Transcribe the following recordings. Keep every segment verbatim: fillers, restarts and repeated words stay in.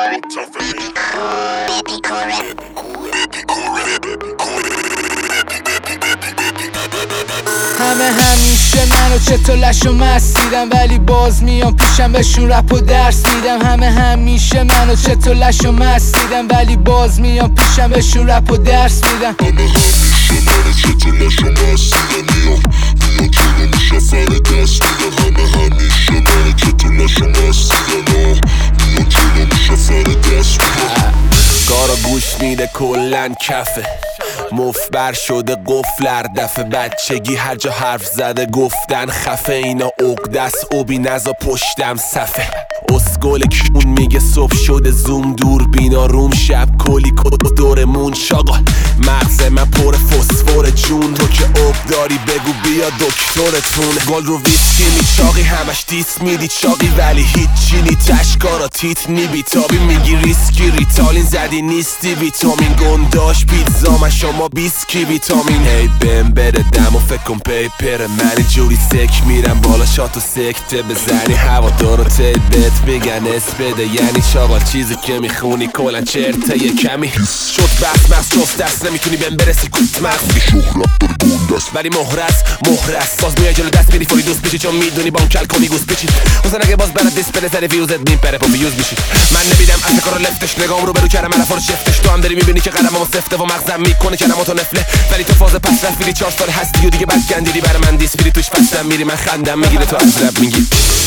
همه همیشه منو چطور لش و مست دیدم، ولی باز میام پیشم بهشون رپ و درس میدم. همه همیشه منو چطور لش و مست دیدم، ولی باز میام پیشم بهشون رپ و درس میدم. همه همیشه منو چطور لش و مست دیدم، میام میام جلو میشم سر دست میدم. همه همیشه منو چطور لش و مست دیدم، میام جلو میشم سر دست میدم. کارا گوش میده کلن کفه، مفبر شده قفلر دفه. بچگی هر جا حرف زده گفتن خفه، اینا عقدست و بی نزا پشتم صفه. اسگل کون میگه صبح شده زوم دور بینا روم شب کلی کد دورمون شاغل. مغز من پر فسفور جون، تو که عقد داری بگو بیا دکترتون. گل رو ویسکی میچاقی همش دیس میدی چاقی، ولی هیچی نی تشکارا تیت نی بیتابی. میگی ریسکی ریتالین زدی نیستی ویتامین، گنداش پیتزا من شما بیسکی ویتامین. هی بهم بده دم و فکر کن پیپر من اینجوری سک میرم بالا شاتو سکته بزنی. هوا دارو تیل بت میگن اسپده، یعنی چاقال چیزی که میخونی کلن چرته یه کمی شد بس مست جفت دست. نمیتونی بهم برسی کت مست شهرت داره گندست ولی مهرس مهرس. باز میای جلو دست میری فوری دوست بشی، چون میدونی بانکل کنی گوست بچید. حسن اگه باز برد دیس بره سر ویوزت میپره پا ویوز میشی. من نمیدم اصلا کارو لفتش، نگام رو برو کردم الافا رو شفتش. تو هم داری میبینی که قدممو سفته و مغزم میکنه کلماتو نفله، ولی تو فاز پس رفیری چهار سال هستی و دیگه بد گندیدی. برای من دیسپیری توش فستم میری، من خندم میگیره تو از لب میگی.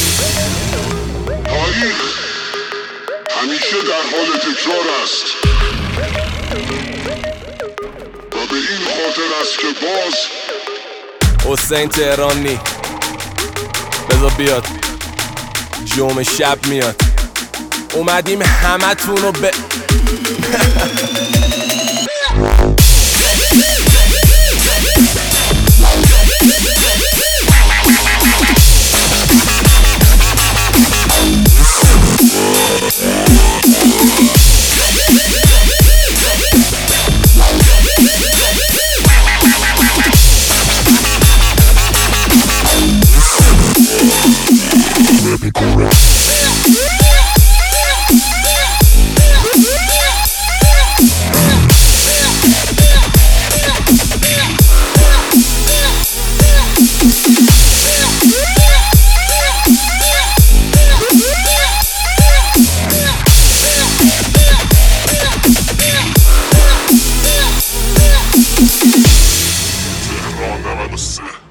تاریخ همیشه در حال تکرار است و به این خاطر است که باز حسین تهرانی بذار بیاد جمعه شب میاد. اومدیم همه تونو به تهران نود و سه